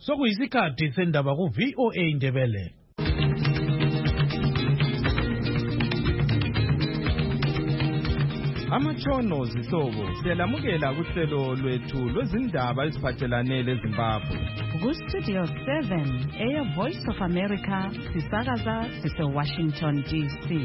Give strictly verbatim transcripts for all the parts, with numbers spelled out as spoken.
Sokuyisikhathi sendaba ku V O A Ndebele. Amatshono zihlobo siyalamukela kuhlelo lwethu lwezindaba eziphathelane leZimbabwe. Ku Studio seven, Air Voice of America, sisakaza sise Washington D C.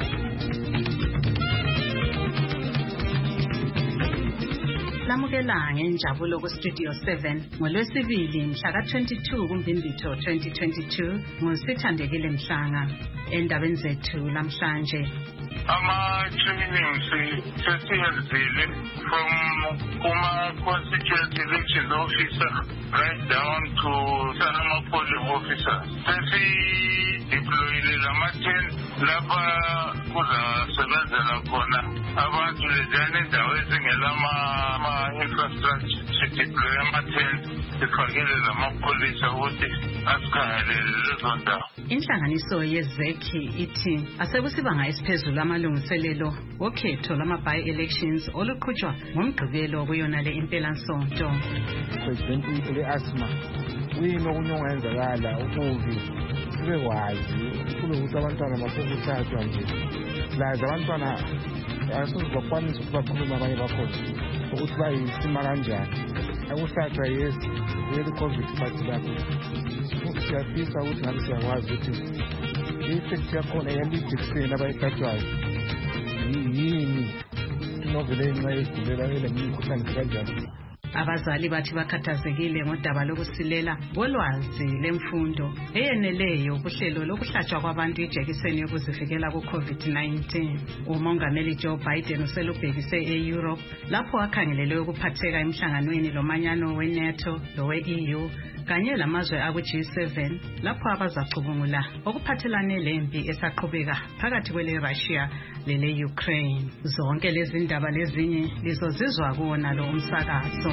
Lamukela ngenjabulo ku Studio seven ngolwesibili mhla ka twenty-two kuMbimbithi twenty twenty-two ngosithandekile Mhlanga. Endabeni zethu lamhlanje, ama-trainings sesiyenzile from kuma constituency elections officer right down to sama polling officer. Sesi-deployile lama-tent lapha kuzasebenzela khona abantu leziyana indawo ezingelama-infrastructure. Si-deploye ama-tent, sifakele lamapolisa ukuthi asikhangelele lezo ndawo. Inhlanganiso yezekhi ithi asekusibanga esiphezulu amalungiselelo okhetho lama-by-elections oluqhutshwa ngomgqibelo kuyona le impelasonto. President le-asthma uyini okunye ongenzakala ukubi kube kwazi kube ukuthi abantwana basokuhlatshwa nje lazi abantwana asoze bakwanise ukuthi bakhulume abanye bakhona ukuthi bayisima kanjani akuhlatshwa yesi yeli covid but lapho siyafisa ukuthi ngabe siyakwazi ukuthi i-effect yakhona yalidikiseni abayihlatshwayo yini inovele nxa yegulela ele mkhuhlane kanjani. Abazali bathi bakhathazekile ngodaba lokusilela kolwazi lemfundo eyeneleyo kuhlelo lokuhlatshwa kwabantu ijekiseni yokuzivikela ku-COVID nineteen. Umongameli Joe Biden uselubhekise e-Europe lapho akhangelele ukuphatheka emhlanganweni lomanyano we-NATO lowe-E U kanye lamazwe aku-G seven lapho abazacubungula okuphathelane lempi esaqhubeka phakathi kwele-Russia lele-Ukraine. Zonke lezi ndaba lezinye lizozizwa kuwona lo umsakazo.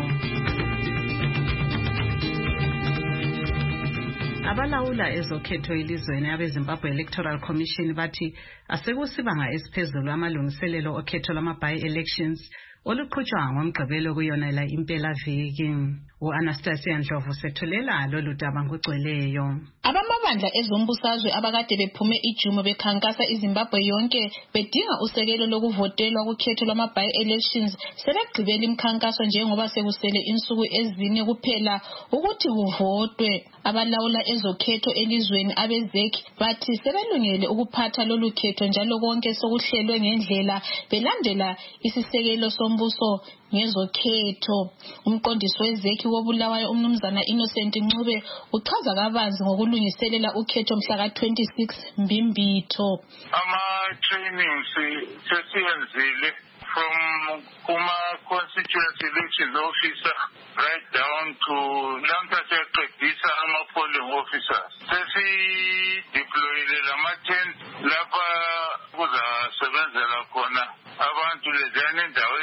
Abalawula ezokhetho elizweni abeZimbabwe Electoral Commission bathi asekusibanga esiphezulu amalungiselelo okhetho lama-by-elections oluqhutshwa ngomgqibelo kuyona la impela viki. U-Anastasia Ndlovu sethulela lolu daba ngokugcweleyo. Abamabandla ezombusazwe abakade bephume ijumo bekhankasa iZimbabwe yonke bedinga usekelo lokuvotelwa kukhetho lwama-by-elections sebegqibela imikhankaso njengoba sekusele insuku ezine kuphela ukuthi kuvotwe. Abalawula ezokhetho elizweni abezekhi bathi sebelungele ukuphatha lolu khetho njalo konke sokuhlelwe ngendlela belandela isisekelo sombuso ngezokhetho. Umqondisi wezekhi wobulawayo umnumzana Innocent Ncube uchaza kabanzi ngokulungiselela ukhetho mhla ka twenty-six Mbimbithi. Ama-trainings sesiyenzile from kuma constituency elections officer right down to lamhla siyaqedisa ama-polling officers. Sesi-deployile lama-tent lapha kuzasebenzela khona abantu leziyana indawo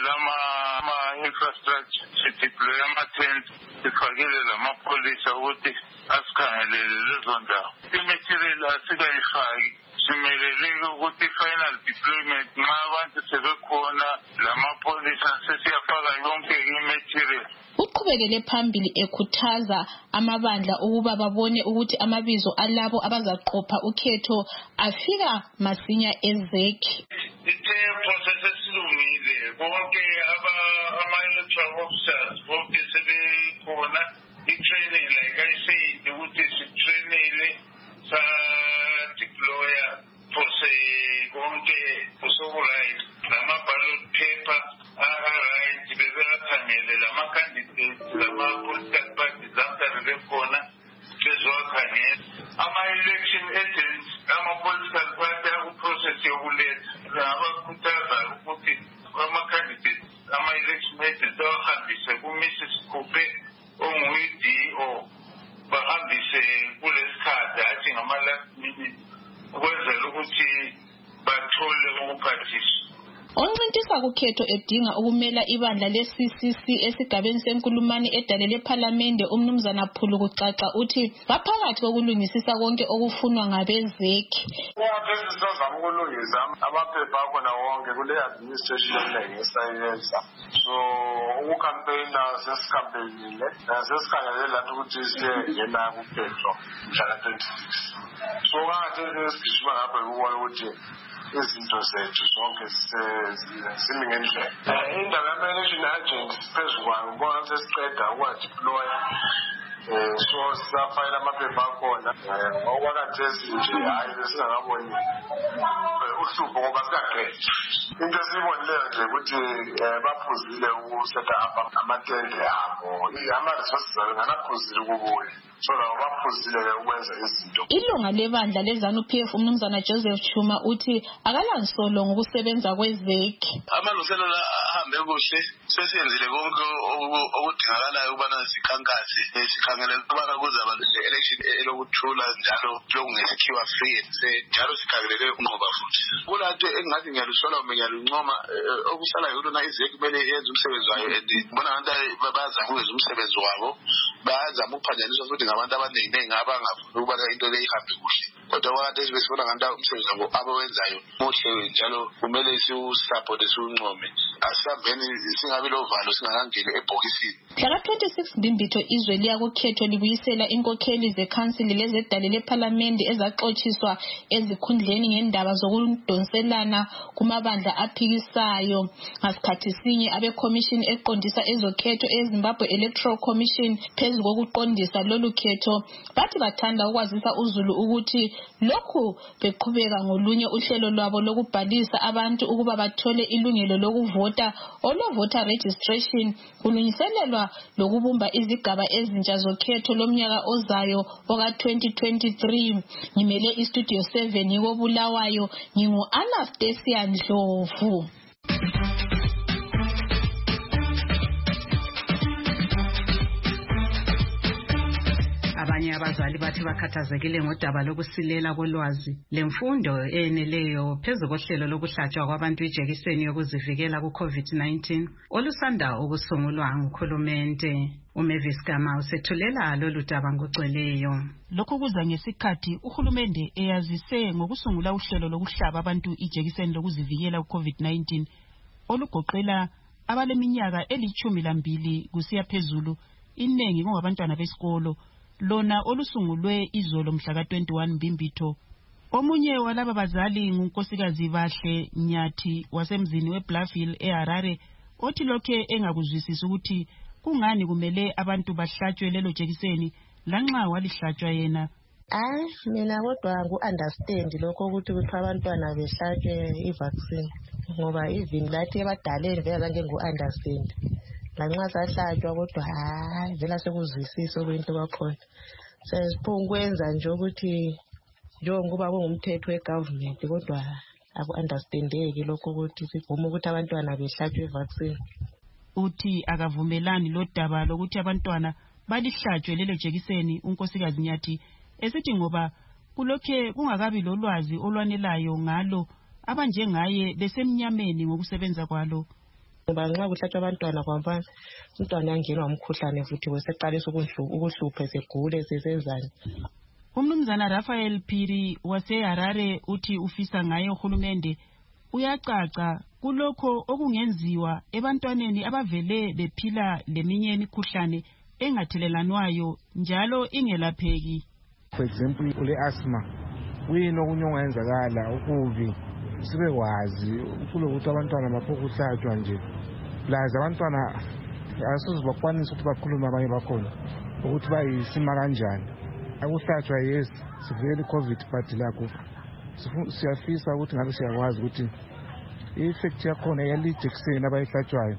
ezingelama-infrastructure. Si-deploye ama-tent, sifakele lamapolisa ukuthi asikhangelele lezo ndawo. I-material asikayifaki, simeleleke ukuthi i-final deployment nxa abantu sebekhona lamapolisa sesiyafaka yonke i-material. Uqhubekele phambili ekhuthaza amabandla ukuba babone ukuthi amabizo alabo abazaqopha ukhetho afika masinya ezekhi. Ithe process esilungile bonke ama-electoral officers bonke sebekhona i-training like I said ukuthi sitrainile sa-deploya phose konke kusoku-right lama-ballot paper aha-right bebebakhangele lama-candidates lama-political parties amhlanje bekhona bezowakhangela. Ama-election agents ama-political party akuprocess yokuletha abakhuthaza ukuthi ama-candidates ama-election agents awahambise ku-Missus Coupe onguyi-D O bahambise kulesikhathi hathi ngama-last minute ukwenzela ukuthi bathole ukuphathiswa. Oncintisana Ethintisa kukhetho edinga ukumela ibandla le-C C C esigabeni senkulumani edale lephalamende umnumzana Phulu kucaca uthi baphakathi kokulungisisa konke okufunwa ngabezekhi. Kwabezizozama ukulungisa amaphepha akhona wonke kule administration engisayenza. So ukukampeyina sesikampenile sesikhangele lapho ukuthi siyengena kukhetho mhla twenty-six. So kangathi esigijima ngapha ukubona ukuthi izinto zethu zonke zimi ngendlela. Indaba yama-election agents phezu kwayo ngibona ukuthi sesiqeda ukuwadeploya. So sisafayela amaphepha akhona okwakhathesi nje hhayi besingakaboni uhlupho ngoba sikagreji. Into esiyibonileyo nje ukuthi baphuzile ukusetha up amatende abo. Ama-resources abo nganaphuzile ukubuya. So labo baphuzile ukwenza izinto. Ilunga lebandla le-ZANU-P F umnumzana Joseph Chuma uthi akalansolo ngokusebenza kwezekhi. Amalungiselelo ahambe kuhle sesiyenzile konke okudingakalayo ukubana sikhankase sikhangele ukubana kuzaba le-election elokuthula njalo lokungesikhiwa free and fair njalo sikhangelele ukunqoba futhi. Kulanto engathi ngiyalusola uma ngiyaluncoma okusalayo ukuthi izekhi kumele yenze umsebenzi wayo and ngibona ngathi bayazama ukwenza umsebenzi wabo bayazama ukuphanjaniswa futhi ngabantu abaningi abangafuni ukubana into le ihambe kuhle. Kodwa kwathi esibona ngathi umsebenzi wabo abawenzayo muhle njalo kumele siwusupport siwuncome. Asihambeni singabi lovalo singakangeni ebhokisini. Mhla twenty-six Mbimbitho izwe liya kukhetho libuyisela inkokheli zekhansili lezedale lephalamende ezaxotshiswa ezikhundleni ngendaba zokudonselana kumabandla aphikisayo. Ngasikhathi sinye abekhomishini eqondisa ezokhetho eZimbabwe Electoral Commission phezu kokuqondisa lolu khetho bathi bathanda ukwazisa uZulu ukuthi lokhu beqhubeka ngolunye uhlelo lwabo lokubhalisa abantu ukuba bathole ilungelo lokuvota olo voter registration kulungiselelwa lokubumba izigaba ezintsha zokhetho lomnyaka ozayo oka twenty twenty-three. Ngimele istudio seven yiko Bulawayo ngingu Anastasia Ndlovu. Abanye abazali bathi bakhathazekile ngodaba lokusilela kolwazi lemfundo eneleyo phezu kohlelo lokuhlatshwa kwabantu ijekiseni yokuzivikela ku-COVID nineteen olusanda ukusungulwa ngukhulumente. uMavis Gama usethulela lolu daba ngogcweleyo. Lokho kuza ngesikhathi uhulumende eyazise ngokusungula uhlelo lokuhlaba abantu ijekiseni lokuzivikela ku-COVID nineteen olugoqela abaleminyaka elithumi lambili kusiya phezulu, inengi kungabantwana besikolo, lona olusungulwe izolo mhla ka twenty-one Mbimbitho. Omunye walaba bazali ngunkosikazi Bahle Nyathi wasemzini weBluffville eHarare othi lokhe engakuzwisisi ukuthi kungani kumele abantu bahlatshwe lelo jekiseni lanxa walihlatshwa yena. Hayi mina kodwa ngu-understand lokho ukuthi kuthiwa abantwana behlatshwe i-vaccine ngoba even lathi ebadaleni vele zange ngu-understand. Lanxa sahlatshwa kodwa hayi vele sekuzwisisa okuyinto kwakhona. Sesiphunga ukwenza nje ukuthi njengoba kungumthetho we-government kodwa aku-understandeki lokho ukuthi sivume ukuthi abantwana behlatshwe i-vaccine. Uthi akavumelani lodaba lokuthi abantwana balihlatshwe lelo jekiseni unkosikazi Nyathi esithi ngoba kulokhe kungakabi lolwazi olwanelayo ngalo abanjengaye besemnyameni ngokusebenza kwalo. Ngoba nxa kuhlatshwa abantwana kwamfana umntwana yangenwa umkhuhlane futhi weseqalisa ukuhlupha segule sesenzani. Umnumzana Raphael Phiri waseHarare uthi ufisa ngaye uhulumende uyacaca kulokho okungenziwa ebantwaneni abavele bephila leminye imikhuhlane engathelelanwayo njalo ingelapheki. For example kule asthma kuyini okunye ongenzakala ukuvi sibe kwazi kulokuthi abantwana baphokuhlatshwa nje plaza abantwana asuze bakwanisa ukuthi bakhulume abanye bakhona ukuthi bayisima kanjani. Akuhlatshwa yes sivikele i-COVID but lakho siyafisa ukuthi ngabe siyakwazi ukuthi i-effect yakhona yalejekiseni abayihlatshwayo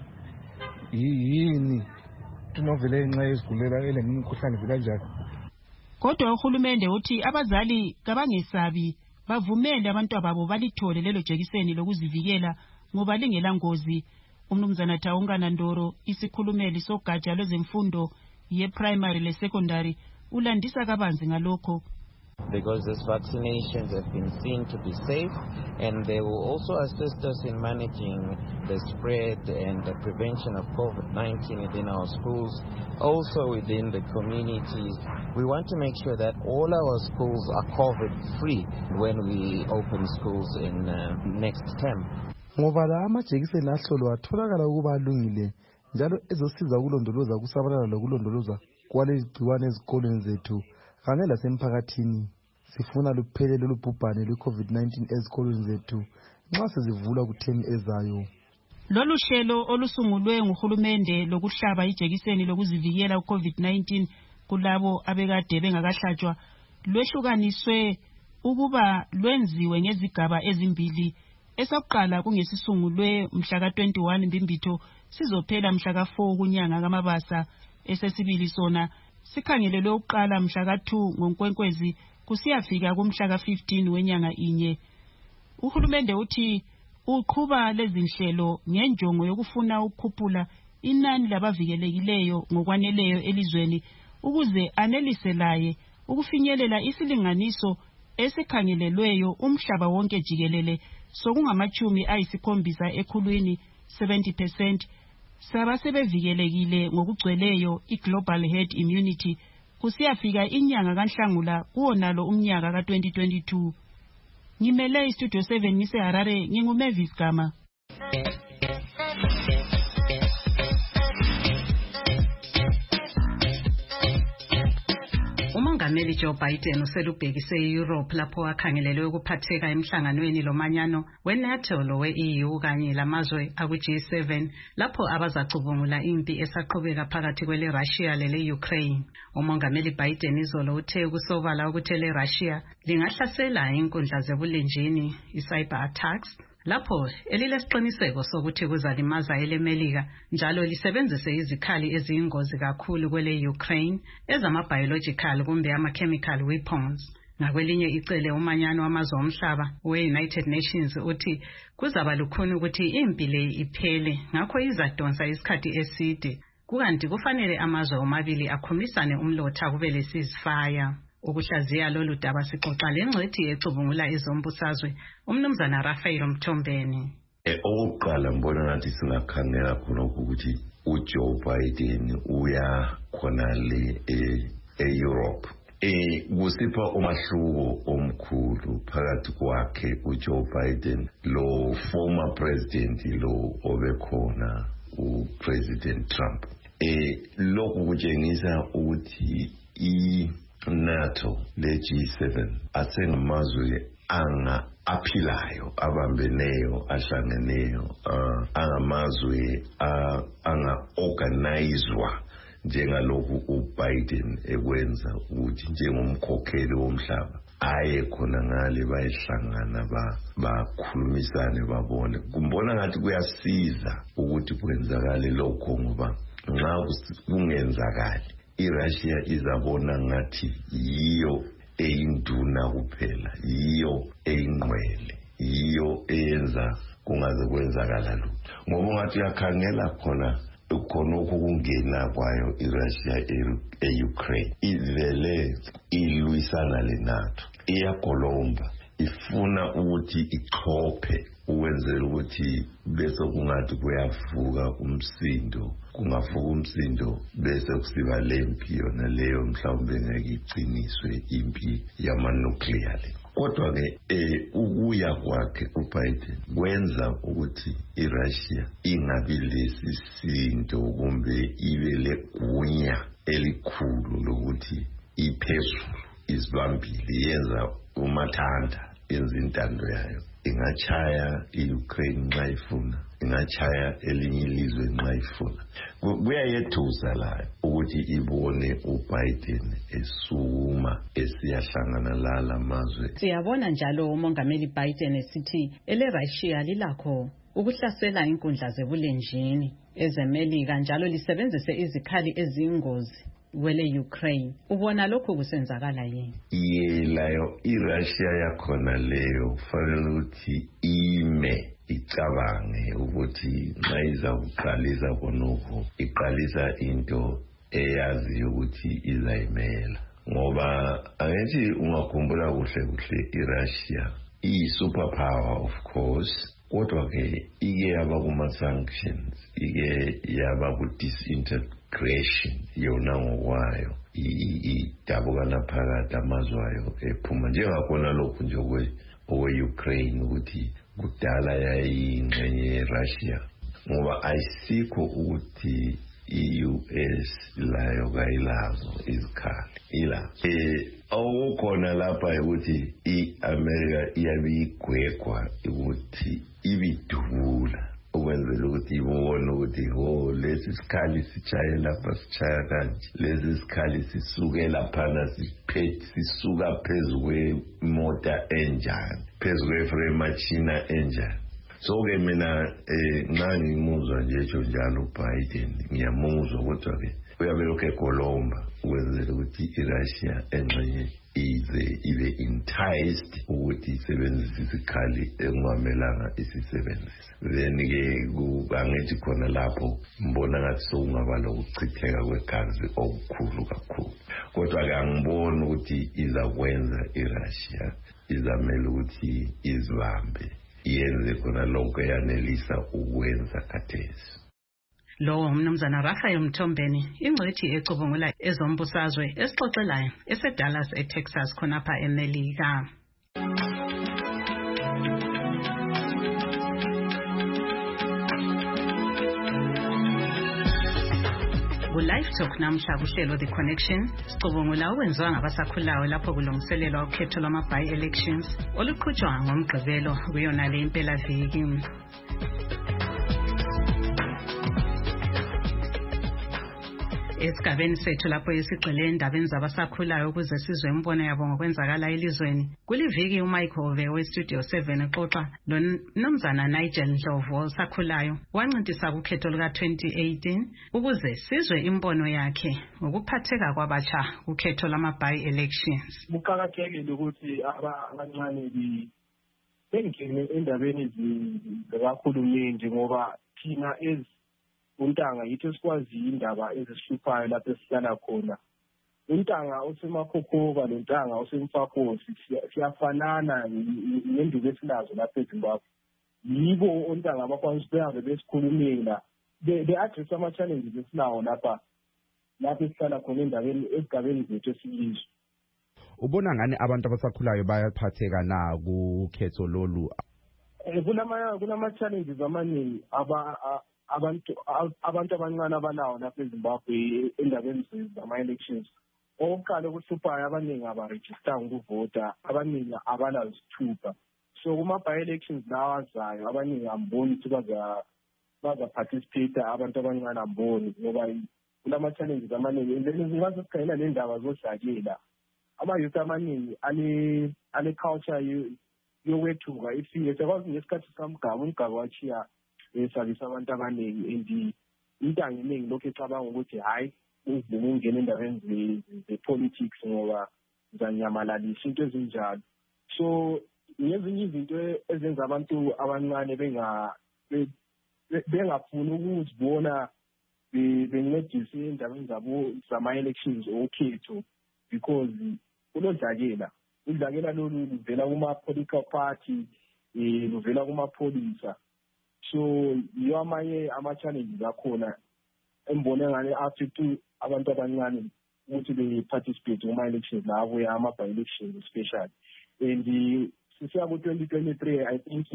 yini tunovele nxa ezigulela ele imikhuhlane vela njalo. Kodwa uhulumende uthi abazali kabangesabi bavumele abantwababo balithole lelo jekiseni lokuzivikela ngoba lingela ngozi. Umnumzana Taungana Ndoro isikhulumeli sogatsha lwezemfundo ye-primary le-secondary ulandisa kabanzi ngalokho. because these vaccinations have been seen to be safe, and they will also assist us in managing the spread and the prevention of COVID nineteen within our schools, also within the communities. We want to make sure that all our schools are COVID-free when we open schools in uh, next term. Ngoba la amajekiseni ahlolo atholakala ukuba alungile njalo ezosiza ukulondoloza ukusabalala lokulondoloza kwalezi gciwane ezikoleni zethu kanye lasemphakathini. Sifuna luphele lolu bhubhane lwe-COVID nineteen ezikoleni zethu nxa sezivulwa kutheni ezayo. Lolu hlelo olusungulwe nguhulumende lokuhlaba ijekiseni lokuzivikela ku-COVID nineteen kulabo abekade bengakahlatshwa lwehlukaniswe ukuba lwenziwe ngezigaba ezimbili. Esokuqala kungesisungulwe mhla ka twenty-one Mbimbitho sizophela mhla ka four kunyanga kaMabasa. Esesibili sona sikhangelelwe ukuqala mhla ka two ngoNkwenkwezi kusiyafika kumhla ka fifteen wenyanga inye. Uhulumende uthi uqhuba lezi nhlelo ngenjongo yokufuna ukukhuphula inani labavikelekileyo ngokwaneleyo elizweni ukuze anelise laye ukufinyelela isilinganiso esikhangelelweyo umhlaba wonke jikelele sokungamachumi ayisikhombisa ekhulwini seventy percent sabasebevikelekile ngokugcweleyo i-global herd immunity kusiyafika inyanga kaNhlangula kuwonalo umnyaka ka twenty twenty-two. Ngimele istudio seven ngise Harare nginguMavis Gama. uMongameli Joe Biden uselubhekise eEurope lapho akhangelelwe ukuphatheka emhlanganweni lomanyano weNATO lowe-E U kanye lamazwe aku-G seven lapho abazacubungula impi esaqhubeka phakathi kwele Russia lele Ukraine. uMongameli Biden izolo uthe ukusobala ukuthi le Russia lingahlasela inkundla zebulenjini i-cyber attacks lapho elilesiqiniseko sokuthi kuzalimaza elemelika njalo lisebenzise izikhali eziyingozi kakhulu kwele Ukraine ezama-biological kumbe ama-chemical weapons. Ngakwelinye icele umanyano wamazwe omhlaba we-United Nations uthi kuzaba lukhuni ukuthi impi le iphele ngakho izadonsa isikhathi eside kukanti kufanele amazwe omabili akhumisane umlotha kube le ceasefire. Ukuhlaziya lolu daba sixoxa lengcwethi ecubungula izombusazwe umnumzana Raphael Mthombeni. Okokuqala mbona ngathi singakhangela khona ukuthi uJoe Biden uya khona le e-Europe. Eh kusipha umahluko omkhulu phakathi kwakhe uJoe Biden lo former president lo obekhona uPresident Trump. Eh lokhu kutshengisa ukuthi i NATO le G seven asengamazwe anga aphilayo abambeneyo ahlangeneyo uh, angamazwe uh, anga organizedwa njengalokhu uBiden ekwenza ukuthi njengomkhokheli womhlaba aye khona ngale bayihlangana ba bakhulumisane babone kumbona ngathi kuyasiza ukuthi kwenzakale lokho ngoba nxa kungenzakali iRussia izabona ngathi yiyo eyinduna kuphela yiyo eyingqwele yiyo eyenza kungaze kwenzakala lutho ngoba ngathi uyakhangela khona khona ukungena kwayo iRussia e-Ukraine ivele ilwisana leNATO iyagolomba ifuna ukuthi ichophe ukwenzela ukuthi bese kungathi kuyavuka umsindo kungavuka umsindo bese kusiba lempi yona leyo mhlawumbe ngeke iqiniswe impi yama-nuclear. Kodwa ke eh ukuya kwakhe uBiden kwenza ukuthi iRussia ingabi lesisindo kumbe ibe legunya elikhulu lokuthi iphezulu izibambile yenza umathanda yenza intando yayo ingachaya iUkraine nxa ifuna ingachaya elinye ilizwe nxa ifuna. Kuyayethusa la ukuthi ibone uBiden esuma esiyahlangana lala mazwe. Siyabona njalo uMongameli Biden esithi ele Russia lilakho ukuhlasela inkundla zebulenjini ezemelika njalo lisebenzise izikhali eziyingozi kwele Ukraine. Ubona lokho kusenzakala yini? Yelayo iRussia yakhona leyo kufanele ukuthi ime icabange ukuthi nxa izawuqalisa khonokho iqalisa into eyaziyo ukuthi izayimela ngoba angithi ungakhumbula kuhle kuhle iRussia iyi-superpower of course, kodwa ke ike yaba kuma-sanctions, ike yaba ku-disintegration yona ngokwayo, idabukana phakathi amazwe ayo ephuma njengakhona lokhu nje okwe-Ukraine ukuthi kudala yayingxenye yeRussia, ngoba ayisikho ukuthi i-U S layo kayilazo izikhali ila eh awukhona lapha ukuthi i-America iyabe igwegwa ukuthi ibidubula ukwenzela ukuthi ibone ukuthi ho lesi sikhali sichaye lapha sichaya kanje, lesi sikhali sisuke laphana siphethe sisuka phezu kwemota enjani, phezu kweframe machina enjani. So ke mina eh nxa ngimuzwa nje echo njalo uBiden ngiyamuzwa, kodwa ke uyabe lokho egolomba ukwenzela ukuthi iRussia engxenye ize ibe enticed ukuthi isebenzise isikhali engamelanga isisebenzise. Then ke angithi khona lapho mbona ngathi sokungaba lokuchitheka kwegazi okukhulu kakhulu, kodwa ke angiboni ukuthi izakwenza iRussia, izamela ukuthi izibambe yenze khona lonke yanelisa ukwenza khathesi. Lo umnumzana Raphael Mthombeni, ingcwethi ecubungula ezombusazwe esixoxelayo eseDallas eTexas khonapha eMelika. Ku-Live Talk namhla kuhlelo The Connection sicubungula okwenziwa ngabasakhulayo lapho kulungiselelwa ukhetho lwama-by-elections oluqhutshwa ngomgqibelo kuyona le impelaviki. Esigabeni sethu lapho esigxile endabeni zabasakhulayo ukuze sizwe imbono yabo ngokwenzakala elizweni, kuliviki uMichael Ove weStudio seven exoxa loMnumzana Nigel Ndlovu osakhulayo wancintisa kukhetho luka twenty eighteen ukuze sizwe imbono yakhe ngokuphatheka kwabatsha kukhetho lama-by-elections. Kuqakathekile ukuthi abancane bengene endabeni zikakhulumende ngoba thina ez untanga yithi sikwazi indaba ezisihluphayo lapho esihlala khona. Untanga osemakhokhoba lontanga osemfakosi siyafanana ngenduku esilazo lapha eZimbabwe. Yibo ontanga abakwazi ukuhambe besikhulumela be-address ama-challenges esilawo lapha lapho esihlala khona endabeni esigabeni zethu esilizwe. Ubona ngani abantu abasakhulayo bayaphatheka na kukhetho lolu? Kunama kunama-challenges amaningi aba abantu abantu abancane abalawo lapha eZimbabwe endabeni zama-elections. Okokuqala okuhluphayo abaningi abarejistanga ukuvota, abaningi abanazithupha. So kuma-by-elections lawa azayo abaningi amboni ukuthi baza-participate abantu abancane amboni ngoba kulama-challenges amaningi. And then ngaze sikhayela le ndaba zodlakela. Ama-youth amaningi ale-culture yokwethuka ifike. Sekwazi ngesikhathi sikamgaba umgaba wachiya esabisa abantu abaningi and intanga eningi lokhu ecabanga ukuthi hayi uvume ungena endabeni ze-politics ngoba zanyamalalisa into ezinjalo. So ngezinye izinto ezenza abantu abancane bengafuni ukuzibona bencedise endabeni zabo zama-elections okhetho because kulodlakela. Udlakela lolu luvela kuma-political party, luvela kumapholisa. So yiyo amanye ama-challenges akhona embone ngane affect abantu abancane ukuthi be-participate kuma-elections lawo ama-by-elections especially. And sisiya ku-twenty twenty-three I think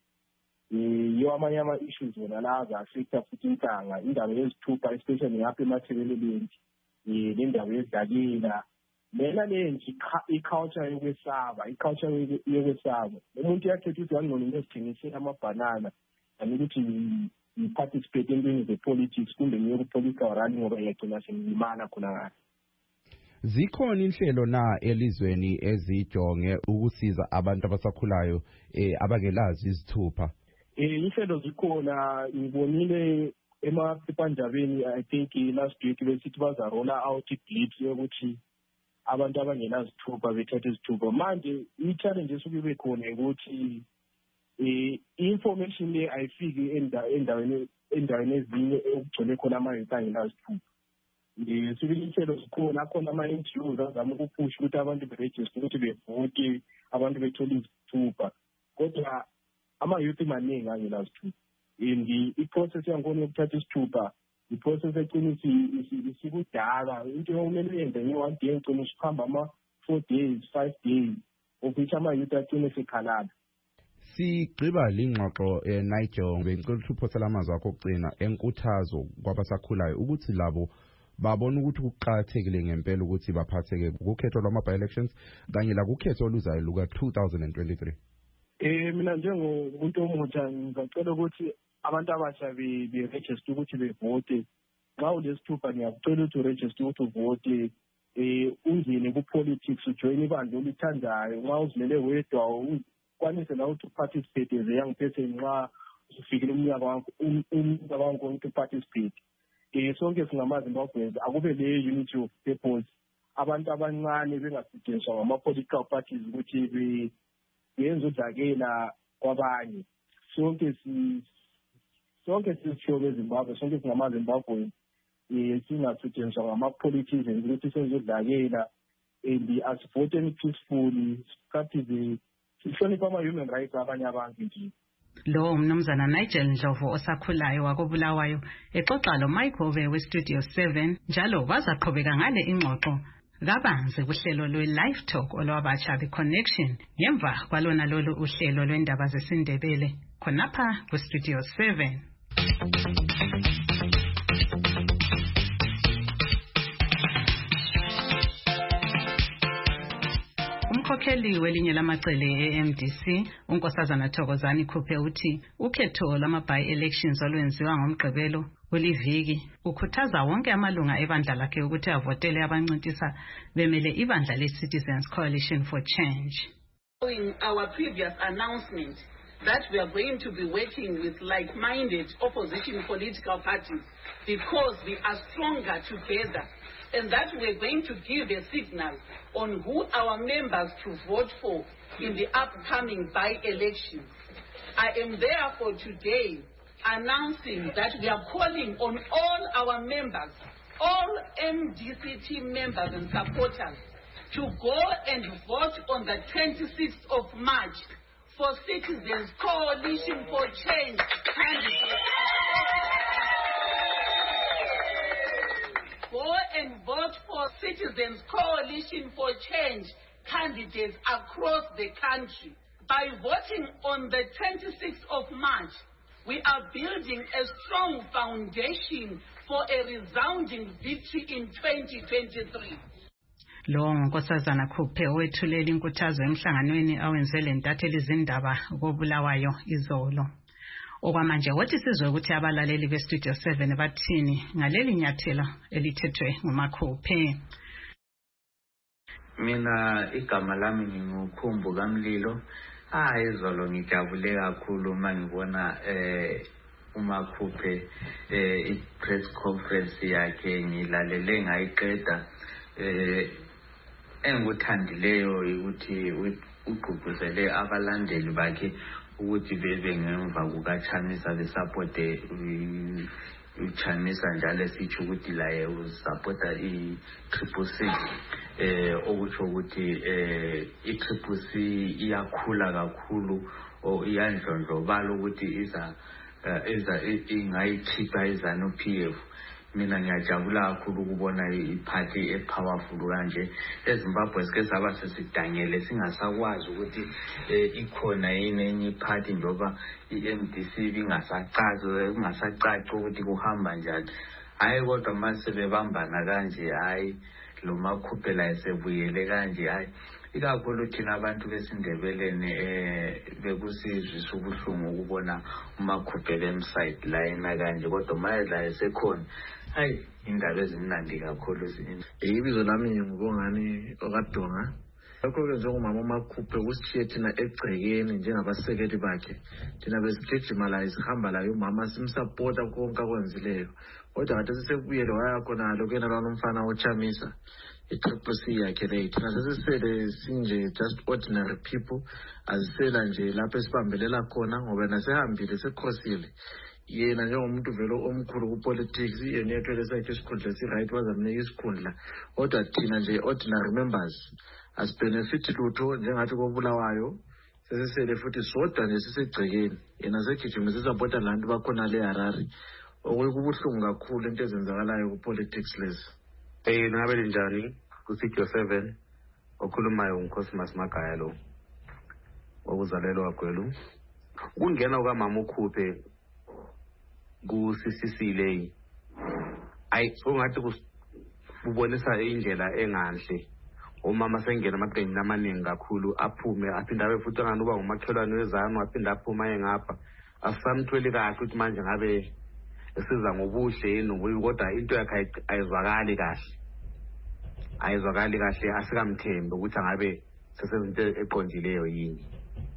yiyo amanye ama-issues wona la aza-affecta futhi intanga, indaba yezithupha especially ngapha emathebeleleni, le ndaba yedlakela. Lena le nje i-culture yokwesaba, i-culture yokwesaba. Umuntu uyakhetha ukuthi wangcono ngezithengisela amabhanana ukuthi ngi-participate entweni ze-politics kumbe ngiyoku-political rally ngoba iyagcina sengilimala khona ngani. Zikhona inhlelo na elizweni ezijonge ukusiza abantu abasakhulayo eh abangelazi izithupha? Eh inhlelo zikhona, ngibonile emaphephandabeni I think last week besithi baza rolla out i-blitz yokuthi abantu abangenazithupha bethathe izithupha. Manje i-challenge esuke ibe khona ukuthi eh information le ayifiki endaweni endaweni ezinye okugcwele khona ama-youth angenazithupha. um sibili inhlelo zikhona akhona ama-N G Os azama ukuphusha ukuthi abantu berejiste ukuthi bevote abantu bethole izithupha kodwa ama-youth maningi angela zithupha and i-process yangikhona yokuthatha isithupha i-process egcina isikudala into okumele uyenze nge-one day ugcina usihamba ama-four days five days of which ama-youth agcine sekhalala. Sigqiba lingxoxo eh, Nigel bengicela ukuthi uphosela amazwi akho okugcina enkuthazo kwabasakhulayo ukuthi labo babona ukuthi kuqakathekile ngempela ukuthi baphatheke kukhetho lwama-by-elections kanye la kukhetho oluzayo luka two thousand twenty-three. Eh mina njengomuntu omutsha ngicela ukuthi abantu abasha be-register ukuthi bevote. Xa ulesithupha ngiyakucela ukuthi uregister ukuthi uvote eh ungene ku-politics ujoyine ibandla olithandayo nxa uzimele wedwa kwanise la ukuthi uparticipate as a young person nxa usufikile umnyaka wakho umnyaka wakho ukuthi uparticipate. Eh sonke singamaZimbabweans akube le unity of purpose abantu abancane bengasetshenziswa ngama-political parties ukuthi benze udlakela kwabanye. Sonke si sonke sisho eZimbabwe sonke singamaZimbabweans eh singasetshenziswa ngama-politicians ukuthi senze udlakela and asivoteni peacefully sipractice sihlonipha ama-human rights abanye abantu nje. Lo umnumzana Nigel Ndlovu osakhulayo wakobulawayo exoxa lo Mike we-Studio seven njalo bazaqhubeka ngale ingxoxo kabanzi kuhlelo lwe-Live Talk olwabatsha be-Connection ngemva kwalona lolu uhlelo lwendaba zesindebele khonapha ku-Studio seven. Umkhokheli welinye lamacele e-M D C unkosazana Thokozani Khuphe uthi ukhetho lama-by-elections olwenziwa ngomgqibelo oliviki ukhuthaza wonke amalunga ebandla lakhe ukuthi avotele abancintisa bemele ibandla le-Citizens Coalition for Change. In our previous announcement that we are going to be working with like-minded opposition political parties because we are stronger together, and that we're going to give a signal on who our members to vote for in the upcoming by-elections. I am therefore today announcing that we are calling on all our members, all M D C team members and supporters to go and vote on the twenty-sixth of March for Citizens Coalition for Change candidates. Go and vote for Citizens Coalition for Change candidates across the country. By voting on the twenty-sixth of March, we are building a strong foundation for a resounding victory in twenty twenty-three. Lo nkosazana Khuphe owethulela inkuthazo emhlanganweni awenzele ntatheli izindaba kobulawayo izolo. Okwamanje wathi sizwe ukuthi abalaleli be-Studio seven bathini ngaleli nyathelo elithethwe nguMakhuphe. Mina igama lami ngingukhumbu kaMlilo. Ah izolo ngijabule kakhulu mangibona eh uMakhuphe eh i-press conference yakhe ngilalele ngayiqeda eh enguthandileyo ukuthi ugqugquzele abalandeli bakhe ukuthi bebe ngemva kukaChamisa besupporte uChamisa njalo sithi ukuthi la usupporta i-Triple C eh okuthi ukuthi eh i-Triple C iyakhula kakhulu o iyandlondlobala ukuthi iza iza ingayikhipha izanu P F. Mina ngiyajabula kakhulu ukubona iparty epowerful kanje eZimbabwe sike saba sesidangele singasakwazi ukuthi ikhona yini enye iparty njoba i-M D C bingasacazi kungasacaci ukuthi kuhamba njani. Hayi kodwa mase bebambana kanje hayi lo Makhuphe la esebuyele kanje hayi ikakhulu thina abantu besindebeleni eh bekusizwe ubuhlungu ukubona uMakhuphe lemside la ena kanje kodwa maye la esekhona hayi indaba ezimnandi kakhulu izinto. Ibizo lami ngibongani okadonga. Lokho kwenze umama uMakhuphe usithiye thina egcekeni njengabasekeli bakhe. Thina besigijima la isihamba la umama simsupporta konke akwenzileyo. Kodwa kade sesebuyele waya khona lokena lwana umfana oChamisa. I-Triple C yakhe le thina sesisele sinje just ordinary people azisela nje lapho esibambelela khona ngoba nasehambile sekhosile yena njengomuntu vele omkhulu ku-politics yena yethwele sakhe isikhundla si-right wazamnika isikhundla kodwa thina nje ordinary members asibenefithi lutho njengathi kobulawayo sesisele futhi sodwa nje sisegcekeni yena segijima sisapota lantu bakhona le Harare okubuhlungu kakhulu into ezenzakalayo ku-politics lezi. Eh ngabe linjani ku-Studio seven okhulumayo uNkosimas Magaya lo okuzalelwa kwaGwelu kungena ukaMama ukhuphe ku-C C C le ayi ungathi kubonisa indlela engahle umama sengena amaqembu amaningi kakhulu aphume aphinda abe futhi ngani uba ngumakhelwane wezanu aphinda aphuma engapha asamthweli kahle ukuthi manje ngabe esiza ngobuhle nobubi kodwa into yakhe ayizwakali kahle ayizwakali kahle asikamthembe ukuthi angabe sesenze into eqondileyo yini.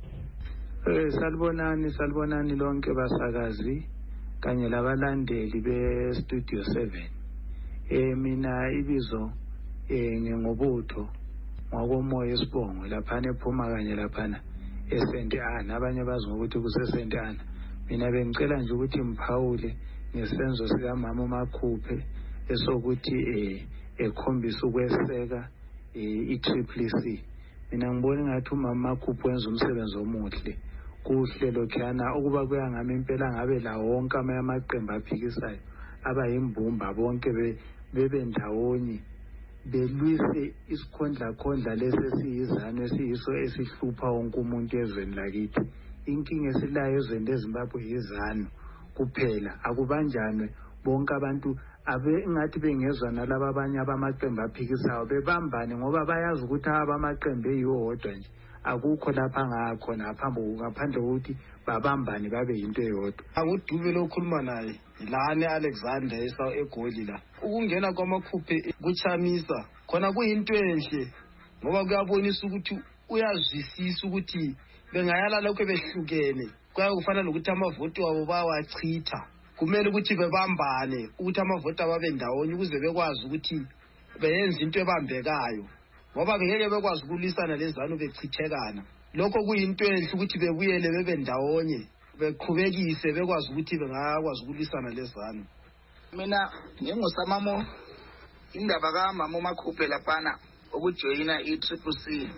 Eh salibonani salibonani lonke basakazi kanye labalandeli be-Studio seven. Eh mina ibizo eh ngingobutho ngokomoya esibongo laphana ephuma kanye laphana eSt Anna abanye bazi ukuthi kuseSt Anna. Mina bengicela nje ukuthi mphawule ngesenzo sika mama uMakhuphe esokuthi eh ekhombisa ukweseka i-Triple C. Mina ngibona ngathi umama Makhuphe wenza umsebenzi omuhle kuhle lokhana ukuba kuyangami impela ngabe la wonke amaqembu aphikisayo abayimbumba bonke bebe ndawonye belwise isikhondla khondla lesesiyizana esiyiso esihlupha wonke umuntu ezweni lakithi. Inkinga esilayo ezweni leZimbabwe yizano kuphela akubanjanwe bonke abantu abe ngathi bengezwa nalabo abanye abamaqembu aphikisayo bebambane ngoba bayazi ukuthi abamaqembu eyiwo wodwa nje akukho lapha ngakhona ngaphambi ngaphandle kokuthi babambane babe yinto eyodwa. Angudube lokhuluma naye lani Alexander esa eGoli la ukungena kwaMakhuphe kuchamisa khona kuyinto enhle ngoba kuyabonisa ukuthi uyazwisisa ukuthi bengayala lokho behlukene kuyakufana lokuthi amavoti wabo bawachitha kumele ukuthi bebambane ukuthi amavoti ababe ndawonye ukuze bekwazi ukuthi beyenze into ebambekayo ngoba ngeke bekwazi ukulisana lezanu bechithekana. Lokho kuyinto enhle ukuthi bebuyele bebe ndawonye beqhubekise bekwazi ukuthi bengakwazi ukulisana lezanu. Mina ngingosamamo indaba kaMama uMakhuphe laphana ukujoyina i-Triple C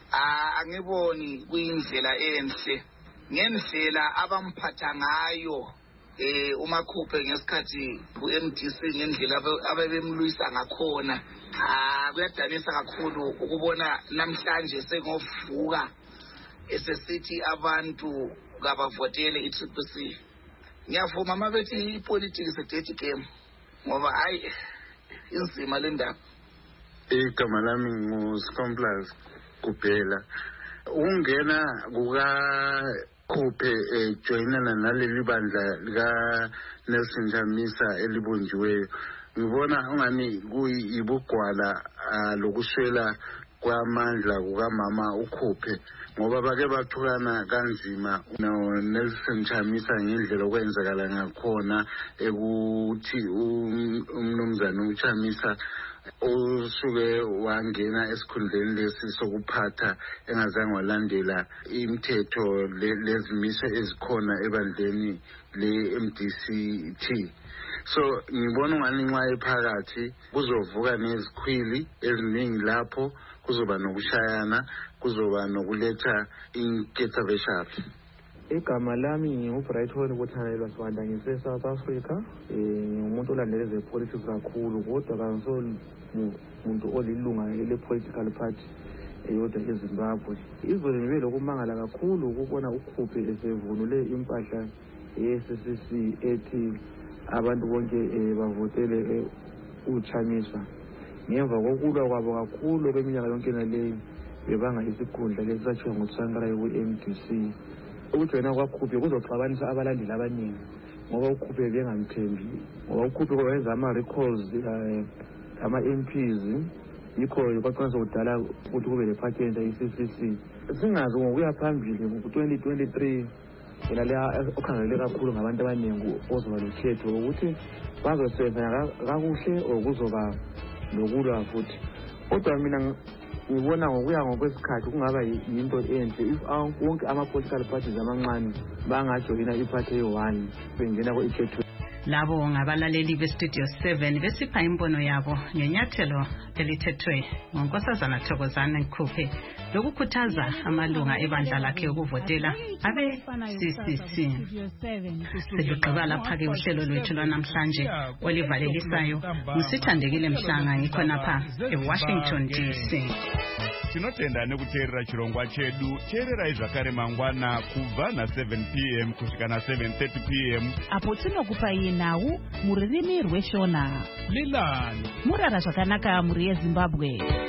angiboni kuyindlela enhle ngendlela abamphatha ngayo eh uMakhuphe ngesikhathi ku-M D C ngendlela ababemlwisa ngakhona. Ah kuyadanisa kakhulu ukubona namhlanje sengovuka esesithi abantu kabavotele i-Triple C. Ngiyavuma mabethi ipolitics a dirty game ngoba hayi inzima le ndaba. Igama lami nguScomplus kuphela ungena kuka Khuphe ejoinana naleli bandla lika Nelson Chamisa elibunjiweyo ngibona ungani kuyibugwala lokuswela kwamandla kukaMama uKhuphe ngoba bake bathukana kanzima no Nelson Chamisa ngendlela okwenzakala ngakhona ekuthi umnumzana uChamisa usuke wangena esikhundleni lesi sokuphatha engazange walandela imithetho lezimiso ezikhona ebandleni le-M D C T. So ngibona ngani nxa ephakathi kuzovuka nezikhwili eziningi lapho kuzoba nokushayana kuzoba nokuletha inketha beshapi. Igama lami nginguBrighton Buthanelwa Swanda ngise South Africa. Eh umuntu olandela ezepolitics kakhulu kodwa kanso umuntu olilunga le-political party eyodwa eZimbabwe. Izolo ngibe lokumangala kakhulu ukubona uKhuphe esevunule impahla ye-C C C ethi abantu bonke bavotele uChamisa. Ngemva kokulwa kwabo kakhulu kweminyaka yonke naleyo bebanga isikhundla lesathiwa nguSankara ku-M D C. Ukujoyina kwaKhuphe kuzoxabanisa abalandeli abaningi ngoba uKhuphe bengamthembi ngoba uKhuphe wenza ama-recalls ama-M Ps yikho kwaqinisa kudala ukuthi kube le-party entsha i-C C C. Singazi ngokuya phambili ku-twenty twenty-three yena leya okhangelele kakhulu ngabantu abaningi ozoba lokhetho ukuthi bazosebenza kakuhle or kuzoba nokulwa futhi. Kodwa mina ngibona ngokuya ngokwesikhathi kungaba yinto enhle if wonke ama-political parties amancane bangajoyina iphathi eyi-one bengena ku-ikhetho. Labo ngabalaleli bestudio seven besipha imbono yabo ngenyathelo elithethwe ngonkosazana Thokozane Khuphe lokukhuthaza amalunga ebandla lakhe ukuvotela abe C C C. Seliqala lapha-ke uhlelo lwethu lwanamhlanje olivalelisayo Msithandekile Mhlanga ngikhonapha eWashington D C. Tinotenda nekuteerera chirongwa chedu. Teerera zvakare mangwana kubva na seven p m kusvika na seven thirty p m apo tinokupa iye nhau muririmi rweshona. Lilani Murara zvakanaka muri yeZimbabwe.